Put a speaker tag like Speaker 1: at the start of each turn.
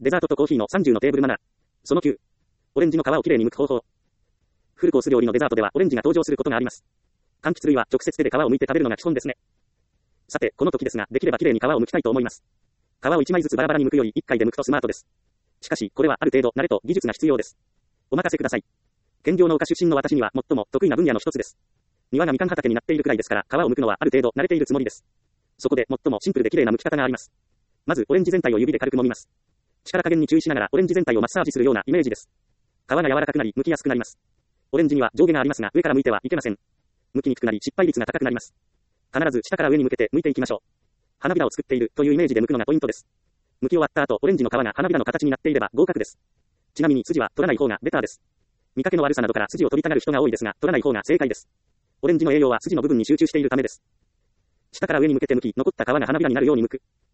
Speaker 1: デザートとコーヒーの30のテーブルマナー。その9。オレンジの皮をきれいに剥く方法。フルコース料理のデザートではオレンジが登場することがあります。柑橘類は直接手で皮を剥いて食べるのが基本ですね。さて、この時ですが、できればきれいに皮を剥きたいと思います。皮を1枚ずつバラバラに剥くより1回で剥くとスマートです。しかし、これはある程度慣れと技術が必要です。お任せください。兼業農家出身の私には最も得意な分野の一つです。庭がみかん畑になっているくらいですから、皮を剥くのはある程度慣れているつもりです。そこで最もシンプルできれいな剥き方があります。まず、オレンジ全体を指で軽く揉みます。力加減に注意しながらオレンジ全体をマッサージするようなイメージです。皮が柔らかくなり、剥きやすくなります。オレンジには上下がありますが、上から剥いてはいけません。剥きにくくなり、失敗率が高くなります。必ず下から上に向けて剥いていきましょう。花びらを作っているというイメージで剥くのがポイントです。剥き終わった後、オレンジの皮が花びらの形になっていれば合格です。ちなみに筋は取らない方がベターです。見かけの悪さなどから筋を取りたがる人が多いですが、取らない方が正解です。オレンジの栄養は筋の部分に集中しているためです。下から上に向けて剥き、残った皮が花びらになるように剥く。